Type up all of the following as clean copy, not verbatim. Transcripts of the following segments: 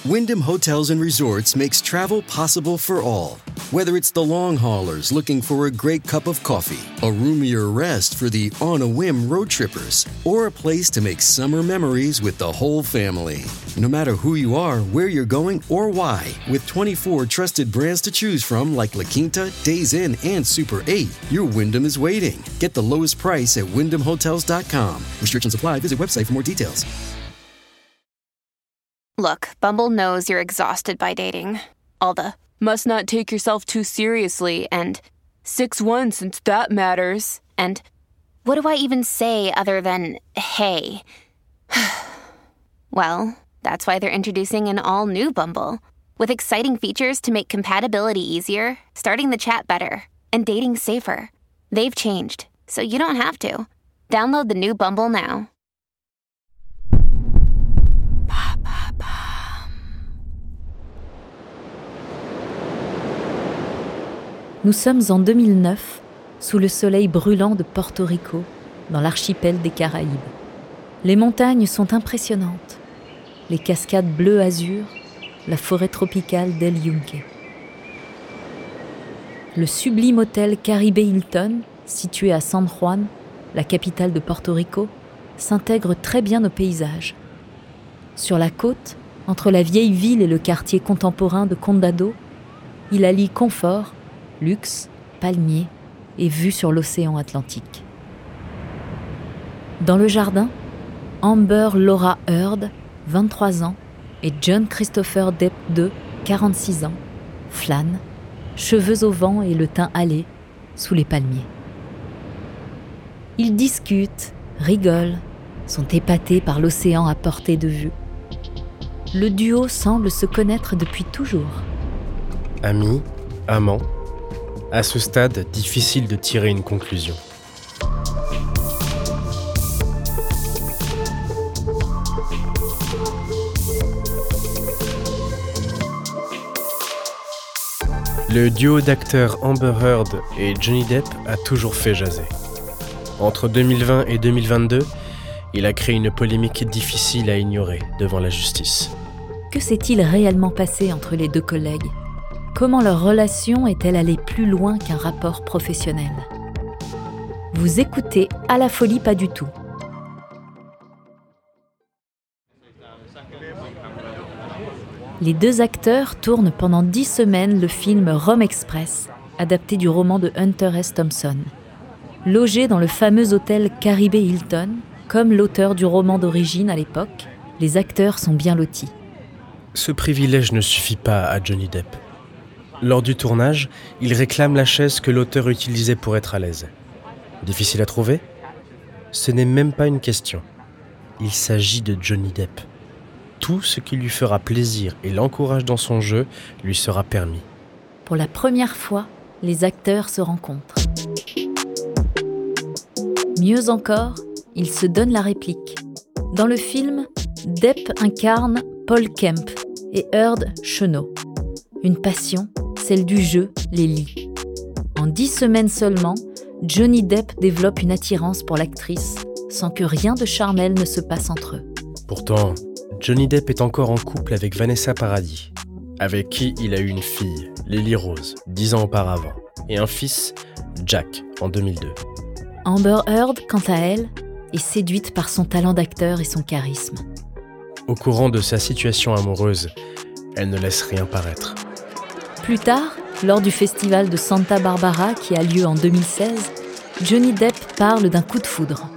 Wyndham Hotels & Resorts makes travel possible for all. Whether it's the long haulers looking for a great cup of coffee, a roomier rest for the on-a-whim road trippers, or a place to make summer memories with the whole family. No matter who you are, where you're going, or why, with 24 trusted brands to choose from like La Quinta, Days Inn, and Super 8, your Wyndham is waiting. Get the lowest price at wyndhamhotels.com. Restrictions apply. Visit website for more details. Look, Bumble knows you're exhausted by dating. All the, must not take yourself too seriously, and 6'1" since that matters, and what do I even say other than, hey? Well, that's why they're introducing an all-new Bumble, with exciting features to make compatibility easier, starting the chat better, and dating safer. They've changed, so you don't have to. Download the new Bumble now. Nous sommes en 2009, sous le soleil brûlant de Porto Rico, dans l'archipel des Caraïbes. Les montagnes sont impressionnantes. Les cascades bleu-azur, la forêt tropicale d'El Yunque. Le sublime hôtel Caribe Hilton, situé à San Juan, la capitale de Porto Rico, s'intègre très bien au paysage. Sur la côte, entre la vieille ville et le quartier contemporain de Condado, il allie confort, luxe, palmiers et vue sur l'océan Atlantique. Dans le jardin, Amber Laura Heard, 23 ans, et John Christopher Depp II, 46 ans, flânent, cheveux au vent et le teint hâlé, sous les palmiers. Ils discutent, rigolent, sont épatés par l'océan à portée de vue. Le duo semble se connaître depuis toujours. Amis, amants, à ce stade, difficile de tirer une conclusion. Le duo d'acteurs Amber Heard et Johnny Depp a toujours fait jaser. Entre 2020 et 2022, il a créé une polémique difficile à ignorer devant la justice. Que s'est-il réellement passé entre les deux collègues ? Comment leur relation est-elle allée plus loin qu'un rapport professionnel ? Vous écoutez À la folie pas du tout. Les deux acteurs tournent pendant 10 semaines le film Rome Express, adapté du roman de Hunter S. Thompson. Logés dans le fameux hôtel Caribe Hilton, comme l'auteur du roman d'origine à l'époque, les acteurs sont bien lotis. Ce privilège ne suffit pas à Johnny Depp. Lors du tournage, il réclame la chaise que l'auteur utilisait pour être à l'aise. Difficile à trouver ? Ce n'est même pas une question. Il s'agit de Johnny Depp. Tout ce qui lui fera plaisir et l'encourage dans son jeu lui sera permis. Pour la première fois, les acteurs se rencontrent. Mieux encore, ils se donnent la réplique. Dans le film, Depp incarne Paul Kemp et Heard Chenot. Une passion, celle du jeu, les lie. En 10 semaines seulement, Johnny Depp développe une attirance pour l'actrice, sans que rien de charnel ne se passe entre eux. Pourtant, Johnny Depp est encore en couple avec Vanessa Paradis, avec qui il a eu une fille, Lily Rose, 10 ans auparavant, et un fils, Jack, en 2002. Amber Heard, quant à elle, est séduite par son talent d'acteur et son charisme. Au courant de sa situation amoureuse, elle ne laisse rien paraître. Plus tard, lors du festival de Santa Barbara qui a lieu en 2016, Johnny Depp parle d'un coup de foudre.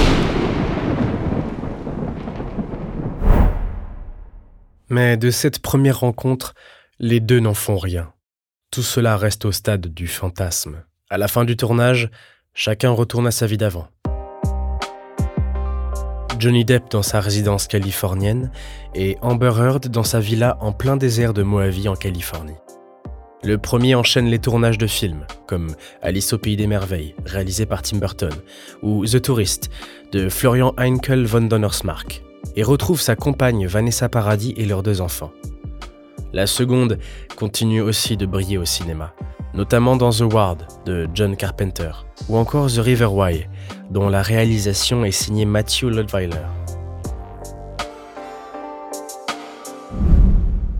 Mais de cette première rencontre, les deux n'en font rien. Tout cela reste au stade du fantasme. À la fin du tournage, chacun retourne à sa vie d'avant. Johnny Depp dans sa résidence californienne et Amber Heard dans sa villa en plein désert de Mojave en Californie. Le premier enchaîne les tournages de films, comme Alice au Pays des Merveilles, réalisé par Tim Burton, ou The Tourist, de Florian Heinkel von Donnersmarck, et retrouve sa compagne Vanessa Paradis et leurs 2 enfants. La seconde continue aussi de briller au cinéma, notamment dans The Ward de John Carpenter, ou encore The River Wye, dont la réalisation est signée Matthew Lodewyler.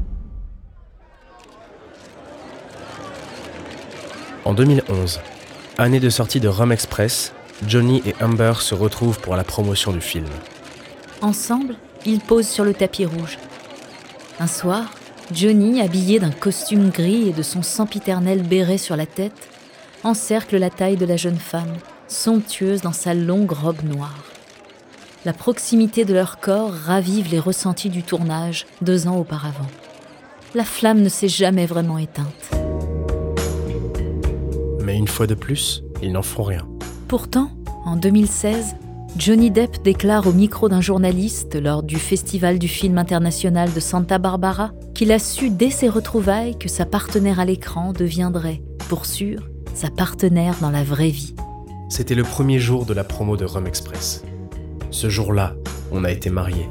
En 2011, année de sortie de Rome Express, Johnny et Amber se retrouvent pour la promotion du film. Ensemble, ils posent sur le tapis rouge. Un soir, Johnny, habillé d'un costume gris et de son sempiternel béret sur la tête, encercle la taille de la jeune femme, somptueuse dans sa longue robe noire. La proximité de leur corps ravive les ressentis du tournage 2 ans auparavant. La flamme ne s'est jamais vraiment éteinte. Mais une fois de plus, ils n'en font rien. Pourtant, en 2016, Johnny Depp déclare au micro d'un journaliste lors du Festival du film international de Santa Barbara qu'il a su dès ses retrouvailles que sa partenaire à l'écran deviendrait, pour sûr, sa partenaire dans la vraie vie. C'était le premier jour de la promo de Rome Express. Ce jour-là, on a été mariés.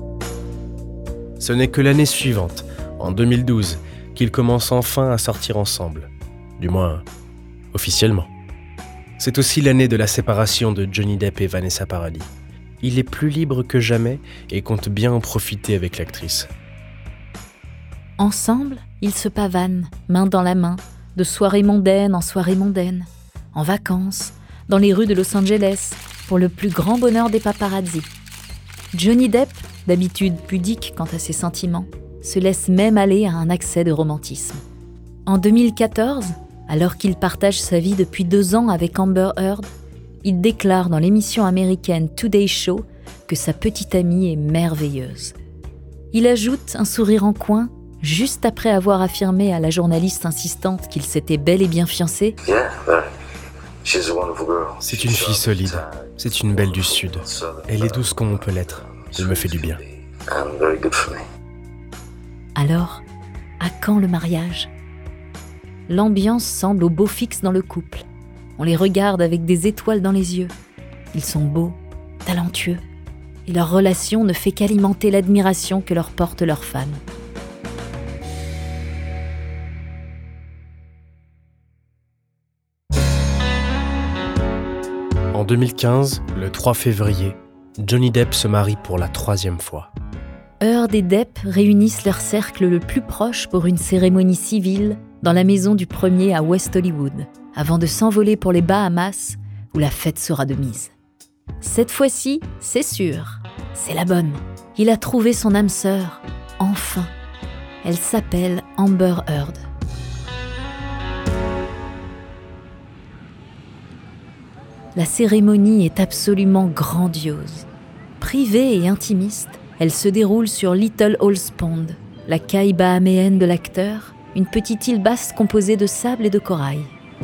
Ce n'est que l'année suivante, en 2012, qu'ils commencent enfin à sortir ensemble. Du moins, officiellement. C'est aussi l'année de la séparation de Johnny Depp et Vanessa Paradis. Il est plus libre que jamais et compte bien en profiter avec l'actrice. Ensemble, ils se pavanent, main dans la main, de soirée mondaine en soirée mondaine, en vacances, dans les rues de Los Angeles, pour le plus grand bonheur des paparazzis. Johnny Depp, d'habitude pudique quant à ses sentiments, se laisse même aller à un accès de romantisme. En 2014, alors qu'il partage sa vie depuis 2 ans avec Amber Heard, il déclare dans l'émission américaine Today Show que sa petite amie est merveilleuse. Il ajoute un sourire en coin, juste après avoir affirmé à la journaliste insistante qu'il s'était bel et bien fiancé. C'est une fille solide, c'est une belle du Sud. Elle est douce comme on peut l'être, elle me fait du bien. Alors, à quand le mariage ? L'ambiance semble au beau fixe dans le couple. On les regarde avec des étoiles dans les yeux. Ils sont beaux, talentueux, et leur relation ne fait qu'alimenter l'admiration que leur portent leurs fans. En 2015, le 3 février, Johnny Depp se marie pour la 3e fois. Heard et Depp réunissent leur cercle le plus proche pour une cérémonie civile dans la maison du premier à West Hollywood, avant de s'envoler pour les Bahamas, où la fête sera de mise. Cette fois-ci, c'est sûr, c'est la bonne. Il a trouvé son âme sœur, enfin. Elle s'appelle Amber Heard. La cérémonie est absolument grandiose. Privée et intimiste, elle se déroule sur Little Halls Pond, la caille bahaméenne de l'acteur, une petite île basse composée de sable et de corail.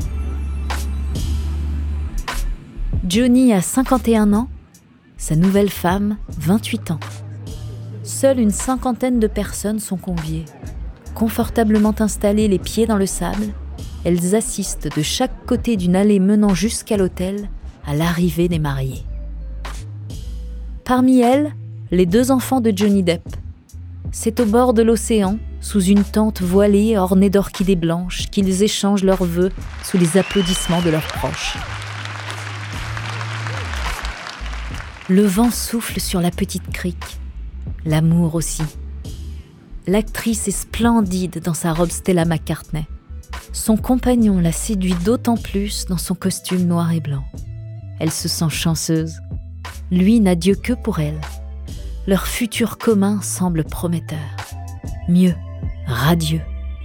Johnny a 51 ans, sa nouvelle femme, 28 ans. Seule une 50aine de personnes sont conviées. Confortablement installées les pieds dans le sable, elles assistent de chaque côté d'une allée menant jusqu'à l'hôtel à l'arrivée des mariés. Parmi elles, les 2 enfants de Johnny Depp. C'est au bord de l'océan, sous une tente voilée ornée d'orchidées blanches, qu'ils échangent leurs vœux sous les applaudissements de leurs proches. Le vent souffle sur la petite crique. L'amour aussi. L'actrice est splendide dans sa robe Stella McCartney. Son compagnon la séduit d'autant plus dans son costume noir et blanc. Elle se sent chanceuse. Lui n'a Dieu que pour elle. Leur futur commun semble prometteur. Mieux, radieux.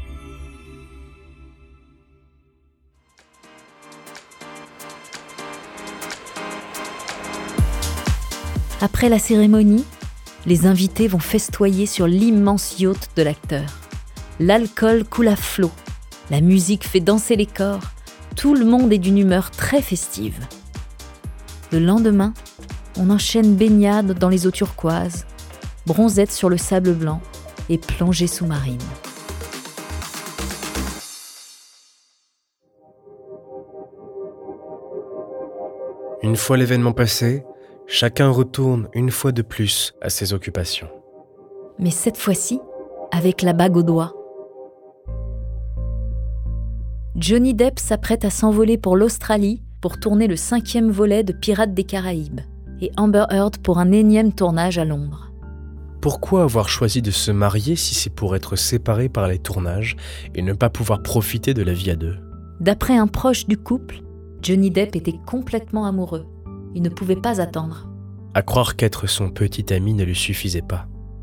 Après la cérémonie, les invités vont festoyer sur l'immense yacht de l'acteur. L'alcool coule à flot, la musique fait danser les corps, tout le monde est d'une humeur très festive. Le lendemain, on enchaîne baignade dans les eaux turquoises, bronzette sur le sable blanc et plongée sous-marine. Une fois l'événement passé, chacun retourne une fois de plus à ses occupations. Mais cette fois-ci, avec la bague au doigt. Johnny Depp s'apprête à s'envoler pour l'Australie pour tourner le 5e volet de Pirates des Caraïbes et Amber Heard pour un énième tournage à Londres. Pourquoi avoir choisi de se marier si c'est pour être séparés par les tournages et ne pas pouvoir profiter de la vie à 2 ? D'après un proche du couple, Johnny Depp était complètement amoureux. Il ne pouvait pas attendre. À croire qu'être son petit ami ne lui suffisait pas.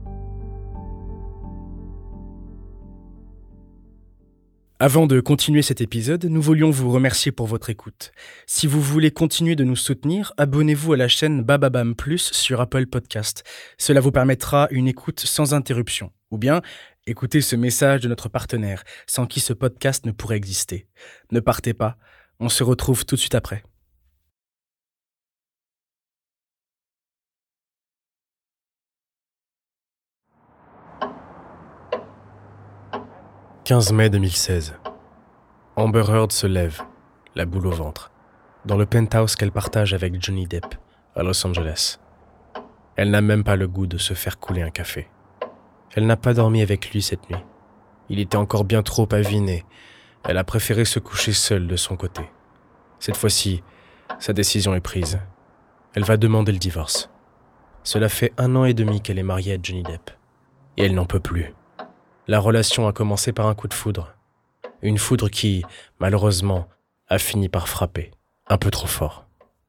Avant de continuer cet épisode, nous voulions vous remercier pour votre écoute. Si vous voulez continuer de nous soutenir, abonnez-vous à la chaîne Bababam Plus sur Apple Podcast. Cela vous permettra une écoute sans interruption. Ou bien, écoutez ce message de notre partenaire, sans qui ce podcast ne pourrait exister. Ne partez pas, on se retrouve tout de suite après. « 15 mai 2016. Amber Heard se lève, la boule au ventre, dans le penthouse qu'elle partage avec Johnny Depp, à Los Angeles. Elle n'a même pas le goût de se faire couler un café. Elle n'a pas dormi avec lui cette nuit. Il était encore bien trop aviné. Elle a préféré se coucher seule de son côté. Cette fois-ci, sa décision est prise. Elle va demander le divorce. Cela fait 1 an et demi qu'elle est mariée à Johnny Depp. Et elle n'en peut plus. La relation a commencé par un coup de foudre. Une foudre qui, malheureusement, a fini par frapper, un peu trop fort.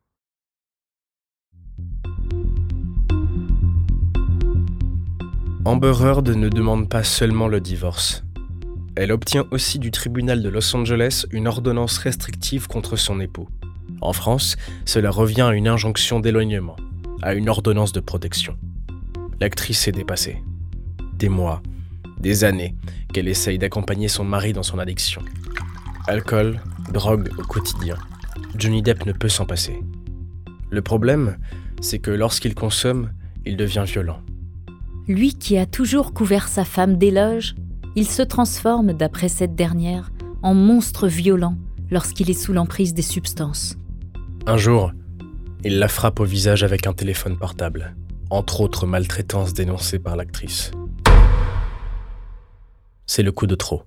Amber Heard ne demande pas seulement le divorce. Elle obtient aussi du tribunal de Los Angeles une ordonnance restrictive contre son époux. En France, cela revient à une injonction d'éloignement, à une ordonnance de protection. L'actrice est dépassée. Des mois, des années qu'elle essaye d'accompagner son mari dans son addiction. Alcool, drogue au quotidien. Johnny Depp ne peut s'en passer. Le problème, c'est que lorsqu'il consomme, il devient violent. Lui qui a toujours couvert sa femme d'éloges, il se transforme, d'après cette dernière, en monstre violent lorsqu'il est sous l'emprise des substances. Un jour, il la frappe au visage avec un téléphone portable, entre autres maltraitances dénoncées par l'actrice. C'est le coup de trop.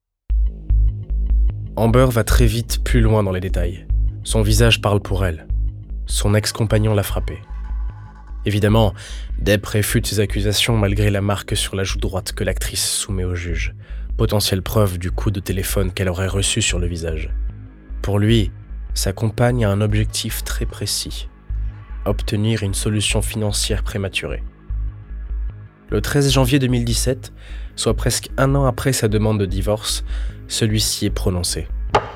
Amber va très vite plus loin dans les détails. Son visage parle pour elle. Son ex-compagnon l'a frappée. Évidemment, Depp réfute ces accusations malgré la marque sur la joue droite que l'actrice soumet au juge, potentielle preuve du coup de téléphone qu'elle aurait reçu sur le visage. Pour lui, sa compagne a un objectif très précis, obtenir une solution financière prématurée. Le 13 janvier 2017, soit presque 1 an après sa demande de divorce, celui-ci est prononcé.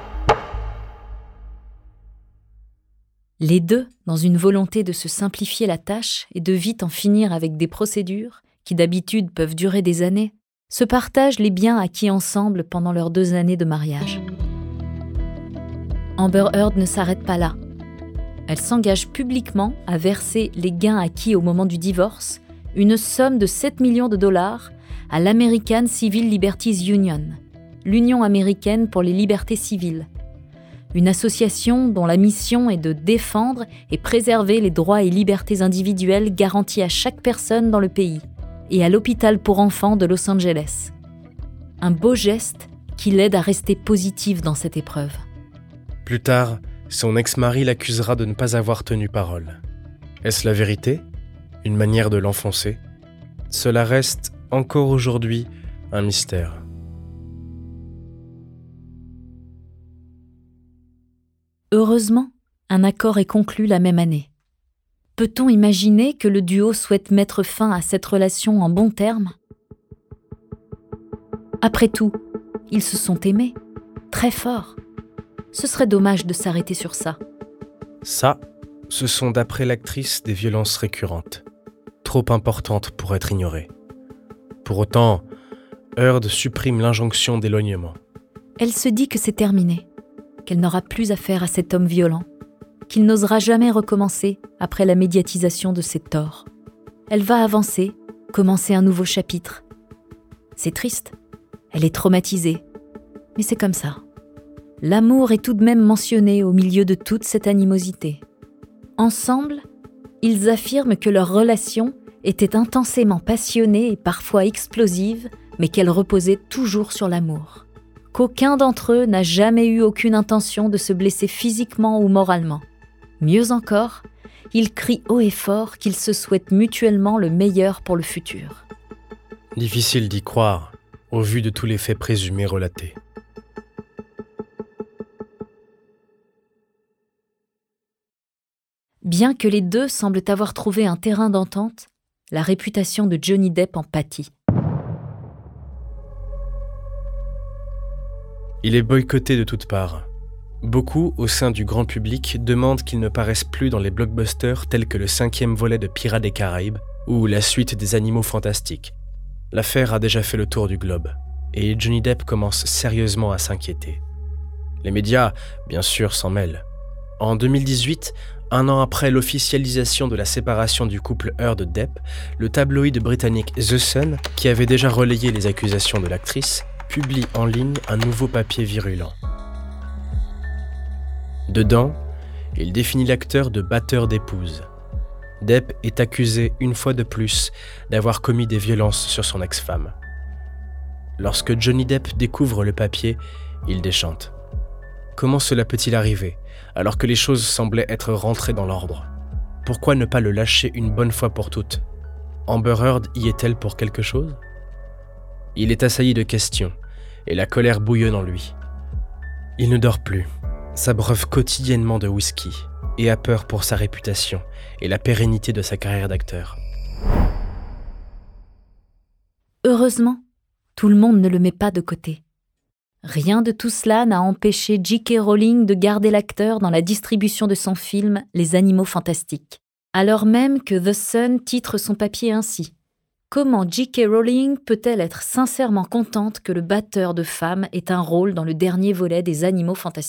Les deux, dans une volonté de se simplifier la tâche et de vite en finir avec des procédures, qui d'habitude peuvent durer des années, se partagent les biens acquis ensemble pendant leurs 2 années de mariage. Amber Heard ne s'arrête pas là. Elle s'engage publiquement à verser les gains acquis au moment du divorce, une somme de 7 millions de dollars, à l'American Civil Liberties Union, l'Union américaine pour les libertés civiles, une association dont la mission est de défendre et préserver les droits et libertés individuelles garantis à chaque personne dans le pays, et à l'hôpital pour enfants de Los Angeles. Un beau geste qui l'aide à rester positive dans cette épreuve. Plus tard, son ex-mari l'accusera de ne pas avoir tenu parole. Est-ce la vérité ? Une manière de l'enfoncer ? Cela reste, encore aujourd'hui, un mystère. Heureusement, un accord est conclu la même année. Peut-on imaginer que le duo souhaite mettre fin à cette relation en bons termes ? Après tout, ils se sont aimés, très fort. Ce serait dommage de s'arrêter sur ça. Ça, ce sont d'après l'actrice des violences récurrentes, trop importantes pour être ignorées. Pour autant, Heard supprime l'injonction d'éloignement. Elle se dit que c'est terminé, qu'elle n'aura plus affaire à cet homme violent, qu'il n'osera jamais recommencer après la médiatisation de ses torts. Elle va avancer, commencer un nouveau chapitre. C'est triste, elle est traumatisée, mais c'est comme ça. L'amour est tout de même mentionné au milieu de toute cette animosité. Ensemble, ils affirment que leur relation était intensément passionnée et parfois explosive, mais qu'elle reposait toujours sur l'amour. Qu'aucun d'entre eux n'a jamais eu aucune intention de se blesser physiquement ou moralement. Mieux encore, ils crient haut et fort qu'ils se souhaitent mutuellement le meilleur pour le futur. Difficile d'y croire, au vu de tous les faits présumés relatés. Bien que les deux semblent avoir trouvé un terrain d'entente, la réputation de Johnny Depp en pâtit. Il est boycotté de toutes parts. Beaucoup, au sein du grand public, demandent qu'il ne paraisse plus dans les blockbusters tels que le 5e volet de Pirates des Caraïbes ou la suite des Animaux Fantastiques. L'affaire a déjà fait le tour du globe, et Johnny Depp commence sérieusement à s'inquiéter. Les médias, bien sûr, s'en mêlent. En 2018, un an après l'officialisation de la séparation du couple Heard-Depp, le tabloïd britannique The Sun, qui avait déjà relayé les accusations de l'actrice, publie en ligne un nouveau papier virulent. Dedans, il définit l'acteur de batteur d'épouses. Depp est accusé une fois de plus d'avoir commis des violences sur son ex-femme. Lorsque Johnny Depp découvre le papier, il déchante. Comment cela peut-il arriver, alors que les choses semblaient être rentrées dans l'ordre ? Pourquoi ne pas le lâcher une bonne fois pour toutes ? Amber Heard y est-elle pour quelque chose ? Il est assailli de questions, et la colère bouillonne en lui. Il ne dort plus, s'abreuve quotidiennement de whisky, et a peur pour sa réputation et la pérennité de sa carrière d'acteur. Heureusement, tout le monde ne le met pas de côté. Rien de tout cela n'a empêché J.K. Rowling de garder l'acteur dans la distribution de son film Les Animaux Fantastiques, alors même que The Sun titre son papier ainsi. Comment J.K. Rowling peut-elle être sincèrement contente que le batteur de femmes ait un rôle dans le dernier volet des Animaux Fantastiques ?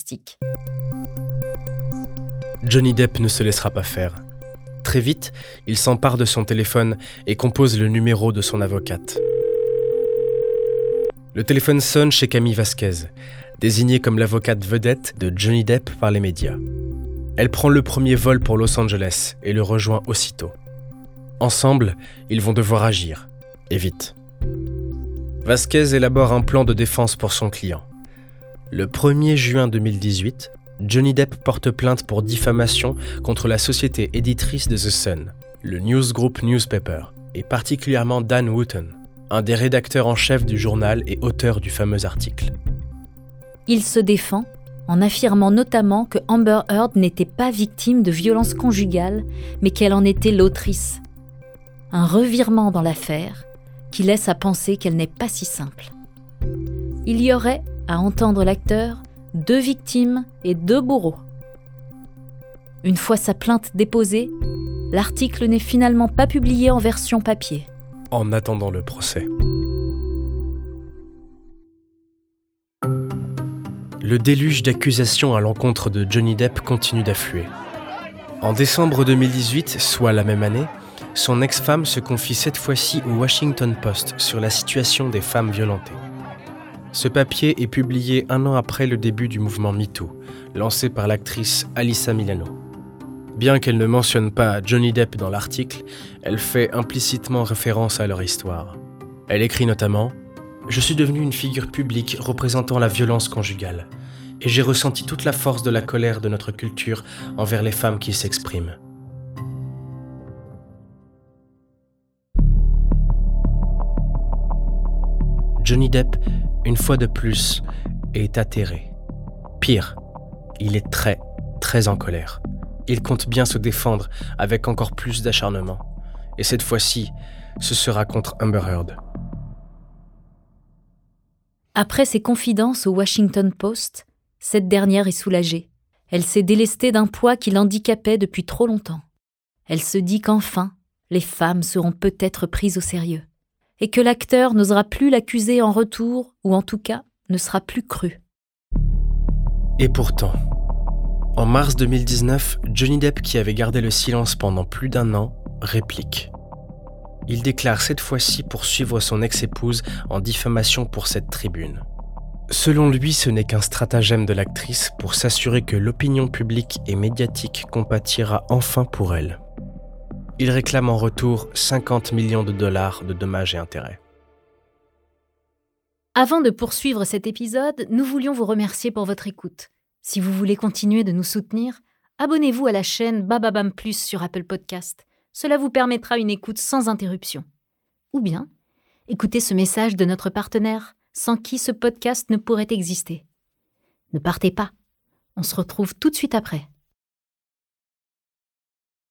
Johnny Depp ne se laissera pas faire. Très vite, il s'empare de son téléphone et compose le numéro de son avocate. Le téléphone sonne chez Camille Vasquez, désignée comme l'avocate vedette de Johnny Depp par les médias. Elle prend le premier vol pour Los Angeles et le rejoint aussitôt. Ensemble, ils vont devoir agir, et vite. Vasquez élabore un plan de défense pour son client. Le 1er juin 2018, Johnny Depp porte plainte pour diffamation contre la société éditrice de The Sun, le Newsgroup Newspaper, et particulièrement Dan Wootton, un des rédacteurs en chef du journal et auteur du fameux article. Il se défend en affirmant notamment que Amber Heard n'était pas victime de violences conjugales, mais qu'elle en était l'autrice. Un revirement dans l'affaire qui laisse à penser qu'elle n'est pas si simple. Il y aurait, à entendre l'acteur, 2 victimes et 2 bourreaux. Une fois sa plainte déposée, l'article n'est finalement pas publié en version papier. En attendant le procès. Le déluge d'accusations à l'encontre de Johnny Depp continue d'affluer. En décembre 2018, soit la même année, son ex-femme se confie cette fois-ci au Washington Post sur la situation des femmes violentées. Ce papier est publié 1 an après le début du mouvement MeToo, lancé par l'actrice Alyssa Milano. Bien qu'elle ne mentionne pas Johnny Depp dans l'article, elle fait implicitement référence à leur histoire. Elle écrit notamment « Je suis devenue une figure publique représentant la violence conjugale, et j'ai ressenti toute la force de la colère de notre culture envers les femmes qui s'expriment. » Johnny Depp, une fois de plus, est atterré. Pire, il est très, très en colère. Il compte bien se défendre avec encore plus d'acharnement. Et cette fois-ci, ce sera contre Amber Heard. Après ses confidences au Washington Post, cette dernière est soulagée. Elle s'est délestée d'un poids qui l'handicapait depuis trop longtemps. Elle se dit qu'enfin, les femmes seront peut-être prises au sérieux. Et que l'acteur n'osera plus l'accuser en retour, ou en tout cas, ne sera plus cru. Et pourtant, en mars 2019, Johnny Depp, qui avait gardé le silence pendant plus d'1 an, réplique. Il déclare cette fois-ci poursuivre son ex-épouse en diffamation pour cette tribune. Selon lui, ce n'est qu'un stratagème de l'actrice pour s'assurer que l'opinion publique et médiatique compatira enfin pour elle. Il réclame en retour 50 millions de dollars de dommages et intérêts. Avant de poursuivre cet épisode, nous voulions vous remercier pour votre écoute. Si vous voulez continuer de nous soutenir, abonnez-vous à la chaîne Bababam Plus sur Apple Podcast. Cela vous permettra une écoute sans interruption. Ou bien, écoutez ce message de notre partenaire, sans qui ce podcast ne pourrait exister. Ne partez pas, on se retrouve tout de suite après.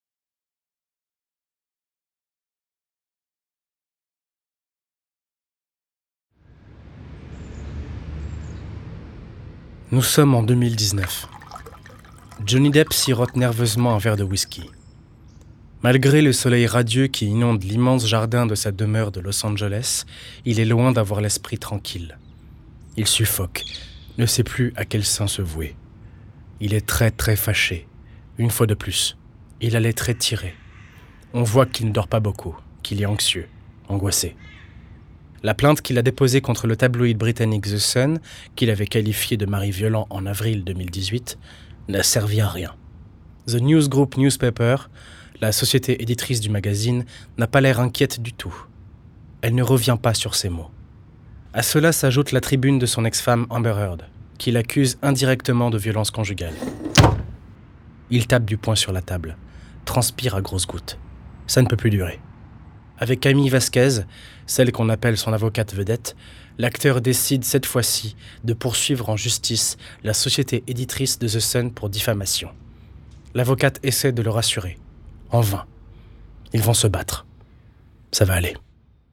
Nous sommes en 2019. Johnny Depp sirote nerveusement un verre de whisky. Malgré le soleil radieux qui inonde l'immense jardin de sa demeure de Los Angeles, il est loin d'avoir l'esprit tranquille. Il suffoque, ne sait plus à quel saint se vouer. Il est très très fâché. Une fois de plus, il a les traits tirés. On voit qu'il ne dort pas beaucoup, qu'il est anxieux, angoissé. La plainte qu'il a déposée contre le tabloïd britannique The Sun, qu'il avait qualifié de mari violent en avril 2018, n'a servi à rien. The News Group Newspaper, la société éditrice du magazine, n'a pas l'air inquiète du tout. Elle ne revient pas sur ses mots. À cela s'ajoute la tribune de son ex-femme Amber Heard, qui l'accuse indirectement de violence conjugale. Il tape du poing sur la table, transpire à grosses gouttes. Ça ne peut plus durer. Avec Camille Vasquez, celle qu'on appelle son avocate vedette, l'acteur décide cette fois-ci de poursuivre en justice la société éditrice de The Sun pour diffamation. L'avocate essaie de le rassurer. En vain. Ils vont se battre. Ça va aller.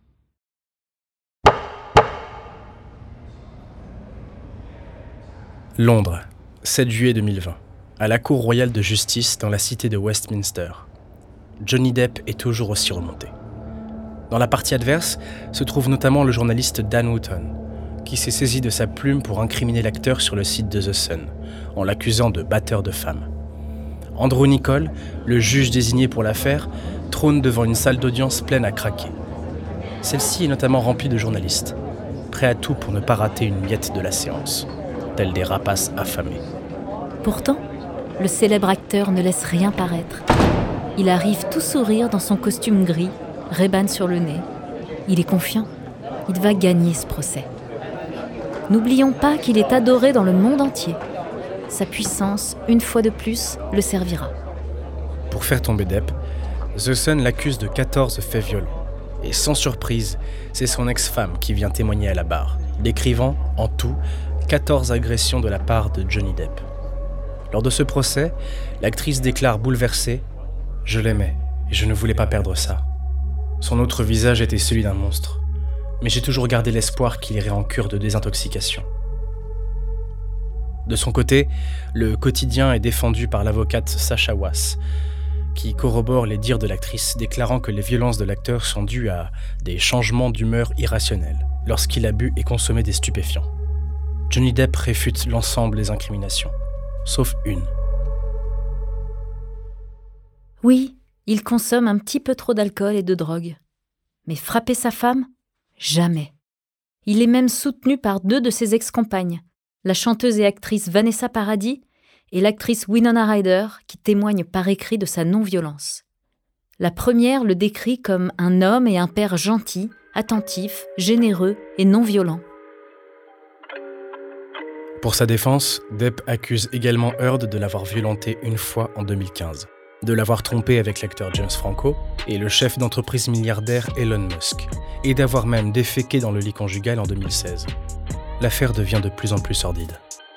Londres, 7 juillet 2020. À la Cour royale de justice dans la cité de Westminster. Johnny Depp est toujours aussi remonté. Dans la partie adverse se trouve notamment le journaliste Dan Wootton, qui s'est saisi de sa plume pour incriminer l'acteur sur le site de The Sun, en l'accusant de batteur de femmes. Andrew Niccol, le juge désigné pour l'affaire, trône devant une salle d'audience pleine à craquer. Celle-ci est notamment remplie de journalistes, prêts à tout pour ne pas rater une miette de la séance, tels des rapaces affamés. Pourtant, le célèbre acteur ne laisse rien paraître. Il arrive tout sourire dans son costume gris, Ray-Ban sur le nez. Il est confiant. Il va gagner ce procès. N'oublions pas qu'il est adoré dans le monde entier. Sa puissance, une fois de plus, le servira. Pour faire tomber Depp, The Sun l'accuse de 14 faits violents. Et sans surprise, c'est son ex-femme qui vient témoigner à la barre, décrivant, en tout, 14 agressions de la part de Johnny Depp. Lors de ce procès, l'actrice déclare bouleversée « Je l'aimais et je ne voulais pas perdre ça. Son autre visage était celui d'un monstre, mais j'ai toujours gardé l'espoir qu'il irait en cure de désintoxication. » De son côté, le quotidien est défendu par l'avocate Sacha Wass, qui corrobore les dires de l'actrice, déclarant que les violences de l'acteur sont dues à des changements d'humeur irrationnels lorsqu'il a bu et consommé des stupéfiants. Johnny Depp réfute l'ensemble des incriminations, sauf une. Oui, il consomme un petit peu trop d'alcool et de drogue. Mais frapper sa femme ? Jamais. Il est même soutenu par 2 de ses ex-compagnes, la chanteuse et actrice Vanessa Paradis et l'actrice Winona Ryder, qui témoignent par écrit de sa non-violence. La première le décrit comme un homme et un père gentil, attentif, généreux et non-violent. Pour sa défense, Depp accuse également Heard de l'avoir violenté une fois en 2015, de l'avoir trompé avec l'acteur James Franco et le chef d'entreprise milliardaire Elon Musk, et d'avoir même déféqué dans le lit conjugal en 2016. L'affaire devient de plus en plus sordide.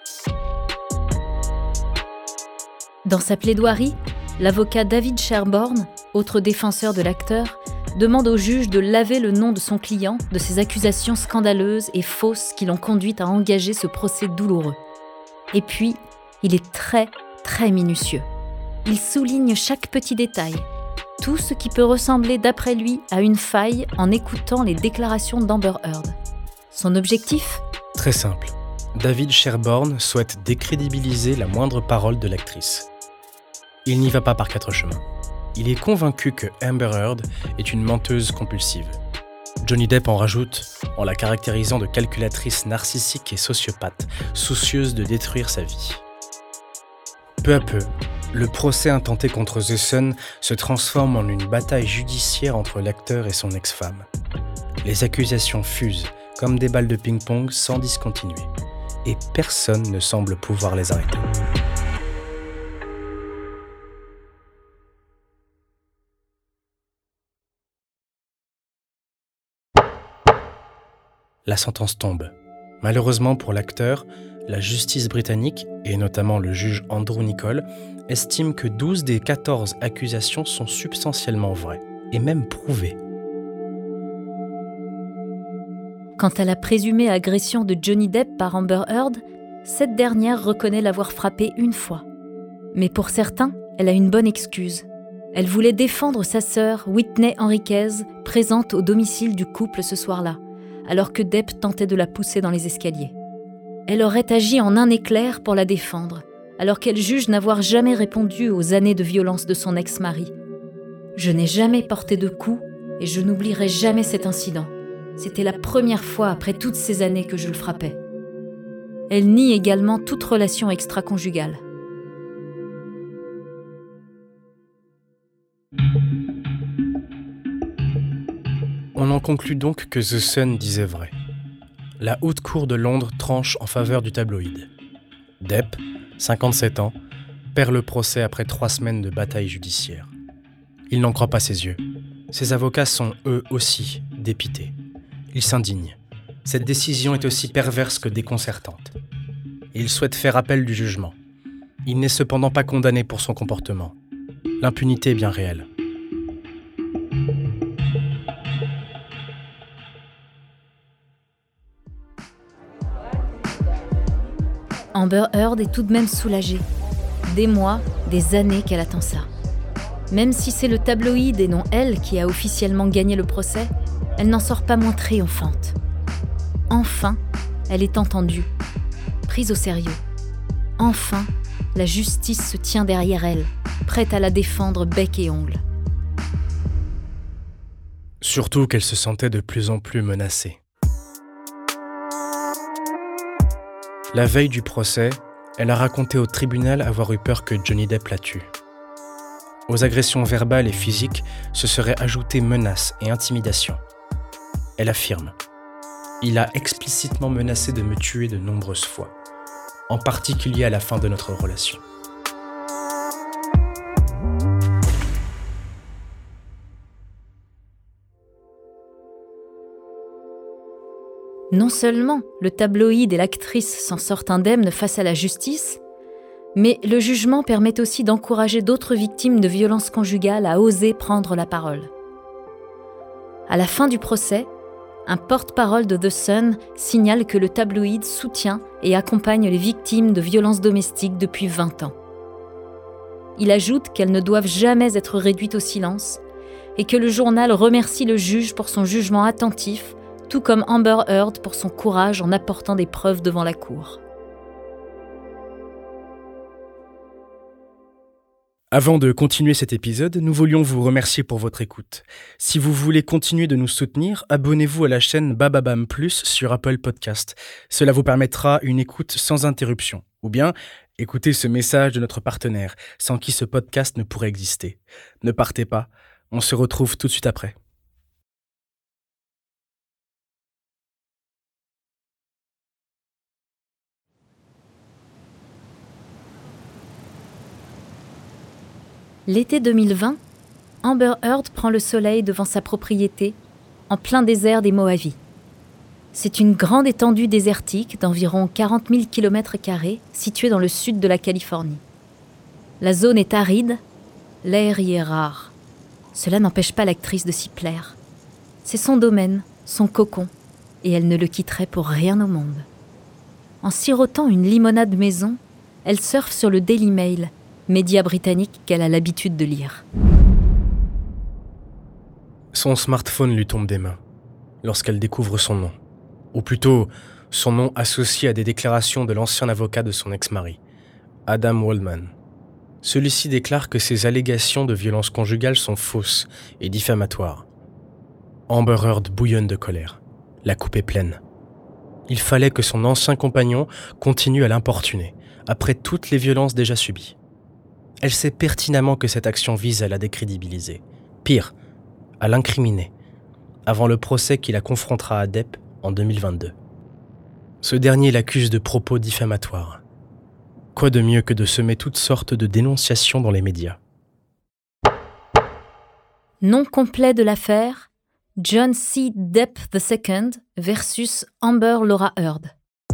Dans sa plaidoirie, l'avocat David Sherborne, autre défenseur de l'acteur, demande au juge de laver le nom de son client de ces accusations scandaleuses et fausses qui l'ont conduit à engager ce procès douloureux. Et puis, il est très, très minutieux. Il souligne chaque petit détail, tout ce qui peut ressembler d'après lui à une faille en écoutant les déclarations d'Amber Heard. Son objectif ? Très simple. David Sherborne souhaite décrédibiliser la moindre parole de l'actrice. Il n'y va pas par 4 chemins. Il est convaincu que Amber Heard est une menteuse compulsive. Johnny Depp en rajoute, en la caractérisant de calculatrice narcissique et sociopathe, soucieuse de détruire sa vie. Peu à peu, le procès intenté contre The Sun se transforme en une bataille judiciaire entre l'acteur et son ex-femme. Les accusations fusent comme des balles de ping-pong sans discontinuer, et personne ne semble pouvoir les arrêter. La sentence tombe. Malheureusement pour l'acteur, la justice britannique, et notamment le juge Andrew Niccol, estime que 12 des 14 accusations sont substantiellement vraies, et même prouvées. Quant à la présumée agression de Johnny Depp par Amber Heard, cette dernière reconnaît l'avoir frappé une fois. Mais pour certains, elle a une bonne excuse. Elle voulait défendre sa sœur, Whitney Henriquez, présente au domicile du couple ce soir-là, alors que Depp tentait de la pousser dans les escaliers. Elle aurait agi en un éclair pour la défendre, alors qu'elle juge n'avoir jamais répondu aux années de violence de son ex-mari. « Je n'ai jamais porté de coups et je n'oublierai jamais cet incident. C'était la première fois après toutes ces années que je le frappais. » Elle nie également toute relation extra-conjugale. On en conclut donc que The Sun disait vrai. La haute cour de Londres tranche en faveur du tabloïd. Depp, 57 ans, perd le procès après 3 semaines de bataille judiciaire. Il n'en croit pas ses yeux. Ses avocats sont eux aussi dépités. Ils s'indignent. Cette décision est aussi perverse que déconcertante. Il souhaite faire appel du jugement. Il n'est cependant pas condamné pour son comportement. L'impunité est bien réelle. Amber Heard est tout de même soulagée. Des mois, des années qu'elle attend ça. Même si c'est le tabloïd et non elle qui a officiellement gagné le procès, elle n'en sort pas moins triomphante. Enfin, elle est entendue, prise au sérieux. Enfin, la justice se tient derrière elle, prête à la défendre bec et ongle. Surtout qu'elle se sentait de plus en plus menacée. La veille du procès, elle a raconté au tribunal avoir eu peur que Johnny Depp la tue. Aux agressions verbales et physiques se seraient ajoutées menaces et intimidations. Elle affirme « Il a explicitement menacé de me tuer de nombreuses fois, en particulier à la fin de notre relation. » Non seulement le tabloïd et l'actrice s'en sortent indemnes face à la justice, mais le jugement permet aussi d'encourager d'autres victimes de violences conjugales à oser prendre la parole. À la fin du procès, un porte-parole de The Sun signale que le tabloïd soutient et accompagne les victimes de violences domestiques depuis 20 ans. Il ajoute qu'elles ne doivent jamais être réduites au silence et que le journal remercie le juge pour son jugement attentif, tout comme Amber Heard pour son courage en apportant des preuves devant la cour. Avant de continuer cet épisode, nous voulions vous remercier pour votre écoute. Si vous voulez continuer de nous soutenir, abonnez-vous à la chaîne Bababam Plus sur Apple Podcast. Cela vous permettra une écoute sans interruption. Ou bien, écoutez ce message de notre partenaire, sans qui ce podcast ne pourrait exister. Ne partez pas, on se retrouve tout de suite après. L'été 2020, Amber Heard prend le soleil devant sa propriété, en plein désert des Mojaves. C'est une grande étendue désertique d'environ 40 000 km² située dans le sud de la Californie. La zone est aride, l'air y est rare. Cela n'empêche pas l'actrice de s'y plaire. C'est son domaine, son cocon, et elle ne le quitterait pour rien au monde. En sirotant une limonade maison, elle surfe sur le Daily Mail, média britannique qu'elle a l'habitude de lire. Son smartphone lui tombe des mains lorsqu'elle découvre son nom. Ou plutôt, son nom associé à des déclarations de l'ancien avocat de son ex-mari, Adam Waldman. Celui-ci déclare que ces allégations de violence conjugale sont fausses et diffamatoires. Amber Heard bouillonne de colère. La coupe est pleine. Il fallait que son ancien compagnon continue à l'importuner, après toutes les violences déjà subies. Elle sait pertinemment que cette action vise à la décrédibiliser. Pire, à l'incriminer, avant le procès qui la confrontera à Depp en 2022. Ce dernier l'accuse de propos diffamatoires. Quoi de mieux que de semer toutes sortes de dénonciations dans les médias? Nom complet de l'affaire, John C. Depp II versus Amber Laura Heard.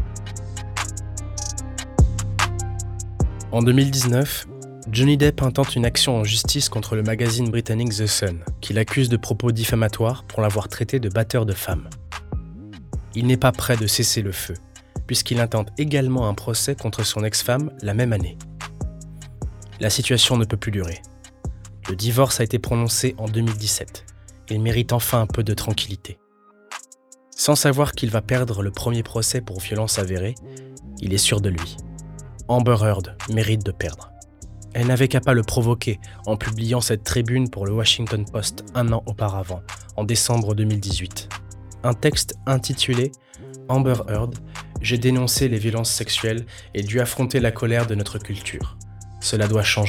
En 2019, Johnny Depp intente une action en justice contre le magazine britannique The Sun, qui l'accuse de propos diffamatoires pour l'avoir traité de batteur de femmes. Il n'est pas prêt de cesser le feu, puisqu'il intente également un procès contre son ex-femme la même année. La situation ne peut plus durer. Le divorce a été prononcé en 2017. Il mérite enfin un peu de tranquillité. Sans savoir qu'il va perdre le premier procès pour violence avérée, il est sûr de lui. Amber Heard mérite de perdre. Elle n'avait qu'à pas le provoquer en publiant cette tribune pour le Washington Post 1 an auparavant, en décembre 2018. Un texte intitulé « Amber Heard, j'ai dénoncé les violences sexuelles et dû affronter la colère de notre culture. Cela doit changer. »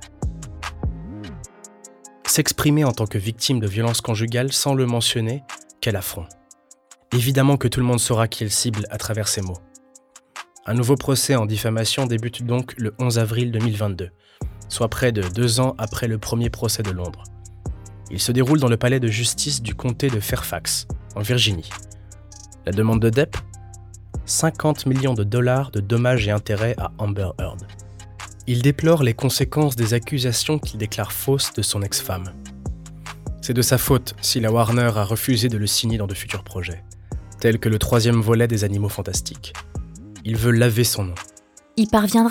S'exprimer en tant que victime de violences conjugales sans le mentionner, quel affront. Évidemment que tout le monde saura qui elle cible à travers ces mots. Un nouveau procès en diffamation débute donc le 11 avril 2022, soit près de 2 ans après le premier procès de Londres. Il se déroule dans le palais de justice du comté de Fairfax, en Virginie. La demande de Depp ? 50 millions de dollars de dommages et intérêts à Amber Heard. Il déplore les conséquences des accusations qu'il déclare fausses de son ex-femme. C'est de sa faute si la Warner a refusé de le signer dans de futurs projets, tels que le 3e volet des Animaux Fantastiques. Il veut laver son nom. Y parviendra-t-il ?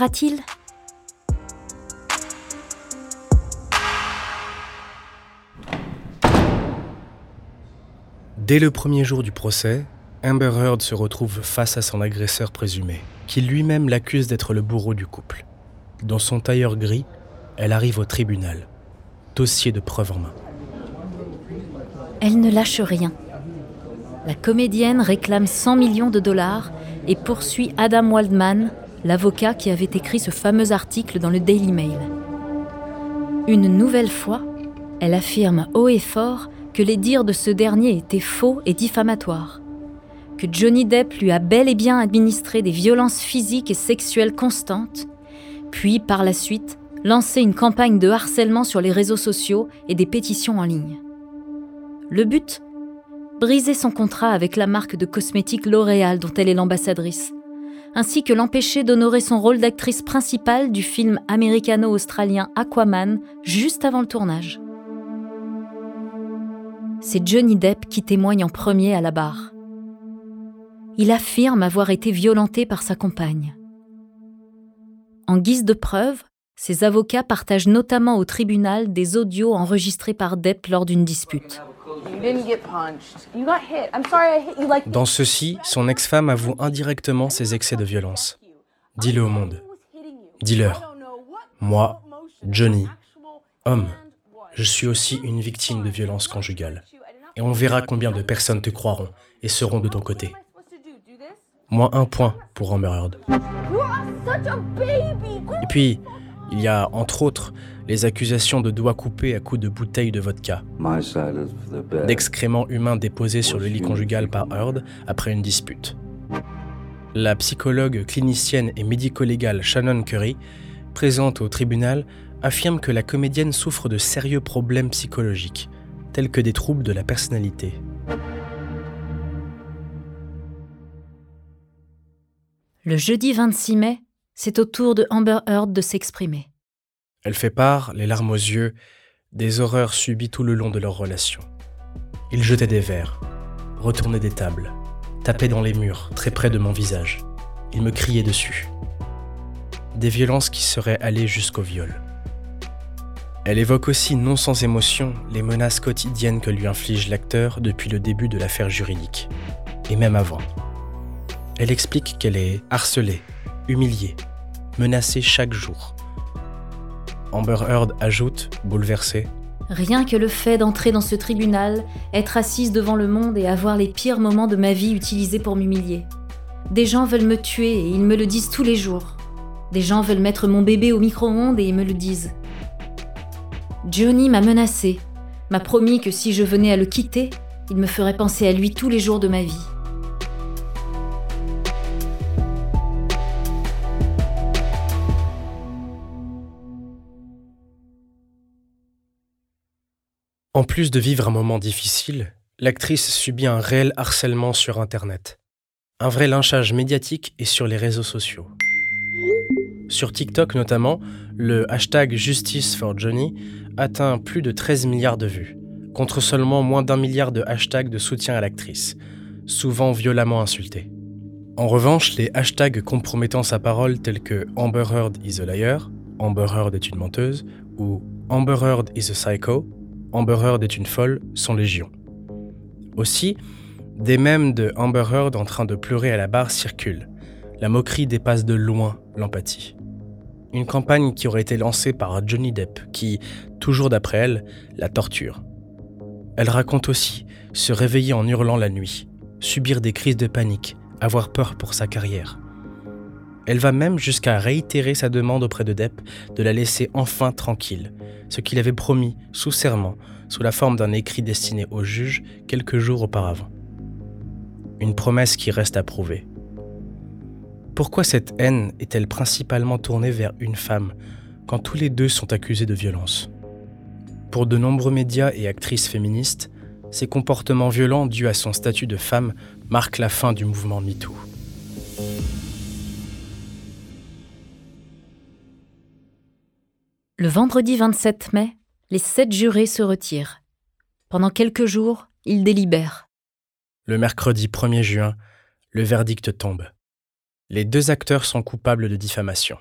Dès le premier jour du procès, Amber Heard se retrouve face à son agresseur présumé, qui lui-même l'accuse d'être le bourreau du couple. Dans son tailleur gris, elle arrive au tribunal, dossier de preuve en main. Elle ne lâche rien. La comédienne réclame 100 millions de dollars et poursuit Adam Waldman, l'avocat qui avait écrit ce fameux article dans le Daily Mail. Une nouvelle fois, elle affirme haut et fort que les dires de ce dernier étaient faux et diffamatoires, que Johnny Depp lui a bel et bien administré des violences physiques et sexuelles constantes, puis par la suite lancé une campagne de harcèlement sur les réseaux sociaux et des pétitions en ligne. Le but ? Briser son contrat avec la marque de cosmétiques L'Oréal dont elle est l'ambassadrice, ainsi que l'empêcher d'honorer son rôle d'actrice principale du film américano-australien Aquaman juste avant le tournage. C'est Johnny Depp qui témoigne en premier à la barre. Il affirme avoir été violenté par sa compagne. En guise de preuve, ses avocats partagent notamment au tribunal des audios enregistrés par Depp lors d'une dispute. Dans ceux-ci, son ex-femme avoue indirectement ses excès de violence. Dis-le au monde. Dis-leur. Moi, Johnny, homme, je suis aussi une victime de violence conjugale. Et on verra combien de personnes te croiront et seront de ton côté. Moins 1 point pour Amber Heard. Et puis, il y a, entre autres, les accusations de doigts coupés à coups de bouteilles de vodka, d'excréments humains déposés sur le lit conjugal par Heard après une dispute. La psychologue clinicienne et médico-légale Shannon Curry, présente au tribunal, affirme que la comédienne souffre de sérieux problèmes psychologiques, tels que des troubles de la personnalité. Le jeudi 26 mai, c'est au tour de Amber Heard de s'exprimer. Elle fait part, les larmes aux yeux, des horreurs subies tout le long de leur relation. Il jetait des verres, retournait des tables, tapait dans les murs, très près de mon visage. Il me criait dessus. Des violences qui seraient allées jusqu'au viol. Elle évoque aussi, non sans émotion, les menaces quotidiennes que lui inflige l'acteur depuis le début de l'affaire juridique, et même avant. Elle explique qu'elle est harcelée, humiliée, menacée chaque jour. Amber Heard ajoute, bouleversée, « Rien que le fait d'entrer dans ce tribunal, être assise devant le monde et avoir les pires moments de ma vie utilisés pour m'humilier. Des gens veulent me tuer et ils me le disent tous les jours. Des gens veulent mettre mon bébé au micro-ondes et ils me le disent. Johnny m'a menacée, m'a promis que si je venais à le quitter, il me ferait penser à lui tous les jours de ma vie. » En plus de vivre un moment difficile, l'actrice subit un réel harcèlement sur Internet. Un vrai lynchage médiatique et sur les réseaux sociaux. Sur TikTok notamment, le hashtag Justice for Johnny atteint plus de 13 milliards de vues, contre seulement moins d'1 milliard de hashtags de soutien à l'actrice, souvent violemment insultée. En revanche, les hashtags compromettant sa parole tels que Amber Heard is a liar, Amber Heard est une menteuse, ou Amber Heard is a psycho, Amber Heard est une folle, sont légion. Aussi, des mèmes de Amber Heard en train de pleurer à la barre circulent. La moquerie dépasse de loin l'empathie. Une campagne qui aurait été lancée par Johnny Depp qui, toujours d'après elle, la torture. Elle raconte aussi se réveiller en hurlant la nuit, subir des crises de panique, avoir peur pour sa carrière. Elle va même jusqu'à réitérer sa demande auprès de Depp de la laisser enfin tranquille, ce qu'il avait promis sous serment, sous la forme d'un écrit destiné au juge quelques jours auparavant. Une promesse qui reste à prouver. Pourquoi cette haine est-elle principalement tournée vers une femme, quand tous les deux sont accusés de violence ? Pour de nombreux médias et actrices féministes, ces comportements violents dus à son statut de femme marquent la fin du mouvement MeToo. Le vendredi 27 mai, les 7 jurés se retirent. Pendant quelques jours, ils délibèrent. Le mercredi 1er juin, le verdict tombe. Les 2 acteurs sont coupables de diffamation.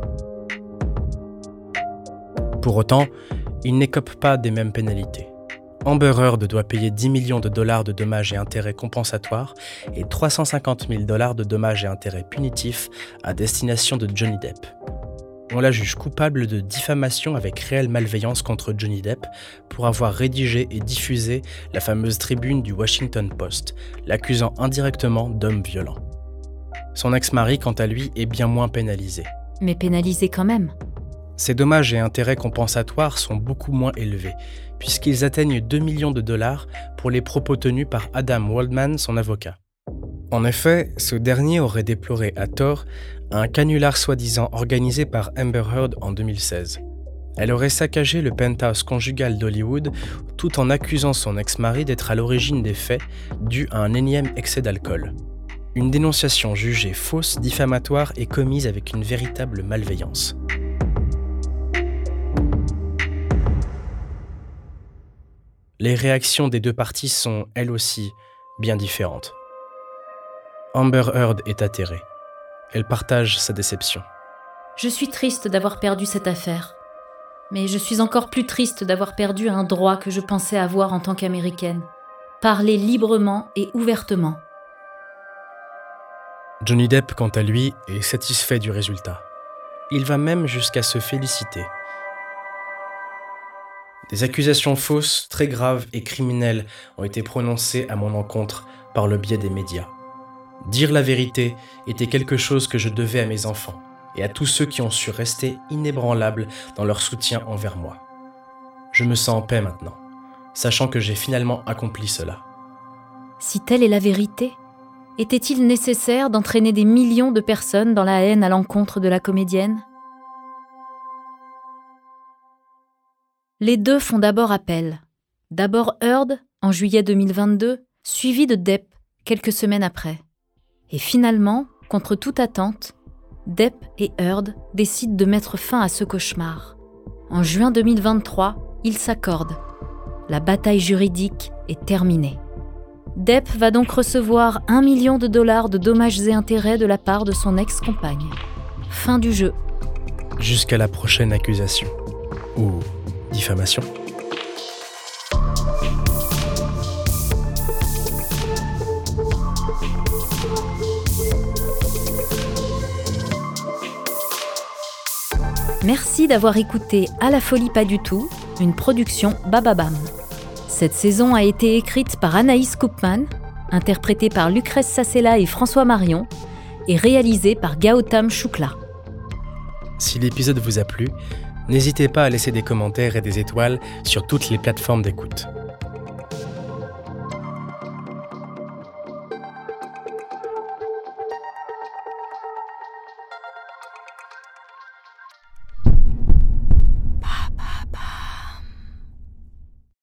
Pour autant, ils n'écopent pas des mêmes pénalités. Amber Heard doit payer 10 millions de dollars de dommages et intérêts compensatoires et 350 000 dollars de dommages et intérêts punitifs à destination de Johnny Depp. On la juge coupable de diffamation avec réelle malveillance contre Johnny Depp pour avoir rédigé et diffusé la fameuse tribune du Washington Post, l'accusant indirectement d'homme violent. Son ex-mari, quant à lui, est bien moins pénalisé. Mais pénalisé quand même. Ces dommages et intérêts compensatoires sont beaucoup moins élevés, puisqu'ils atteignent 2 millions de dollars pour les propos tenus par Adam Waldman, son avocat. En effet, ce dernier aurait déploré à tort un canular soi-disant organisé par Amber Heard en 2016. Elle aurait saccagé le penthouse conjugal d'Hollywood tout en accusant son ex-mari d'être à l'origine des faits dus à un énième excès d'alcool. Une dénonciation jugée fausse, diffamatoire et commise avec une véritable malveillance. Les réactions des 2 parties sont, elles aussi, bien différentes. Amber Heard est atterrée. Elle partage sa déception. Je suis triste d'avoir perdu cette affaire. Mais je suis encore plus triste d'avoir perdu un droit que je pensais avoir en tant qu'Américaine. Parler librement et ouvertement. Johnny Depp, quant à lui, est satisfait du résultat. Il va même jusqu'à se féliciter. Des accusations fausses, très graves et criminelles ont été prononcées à mon encontre par le biais des médias. Dire la vérité était quelque chose que je devais à mes enfants et à tous ceux qui ont su rester inébranlables dans leur soutien envers moi. Je me sens en paix maintenant, sachant que j'ai finalement accompli cela. Si telle est la vérité, était-il nécessaire d'entraîner des millions de personnes dans la haine à l'encontre de la comédienne ? Les 2 font d'abord appel. D'abord Heard, en juillet 2022, suivi de Depp, quelques semaines après. Et finalement, contre toute attente, Depp et Heard décident de mettre fin à ce cauchemar. En juin 2023, ils s'accordent. La bataille juridique est terminée. Depp va donc recevoir 1 million de dollars de dommages et intérêts de la part de son ex-compagne. Fin du jeu. Jusqu'à la prochaine accusation. Ou diffamation. Merci d'avoir écouté À la folie pas du tout, une production Bababam. Cette saison a été écrite par Anaïs Koopman, interprétée par Lucrèce Sassella et François Marion, et réalisée par Gautam Shukla. Si l'épisode vous a plu, n'hésitez pas à laisser des commentaires et des étoiles sur toutes les plateformes d'écoute.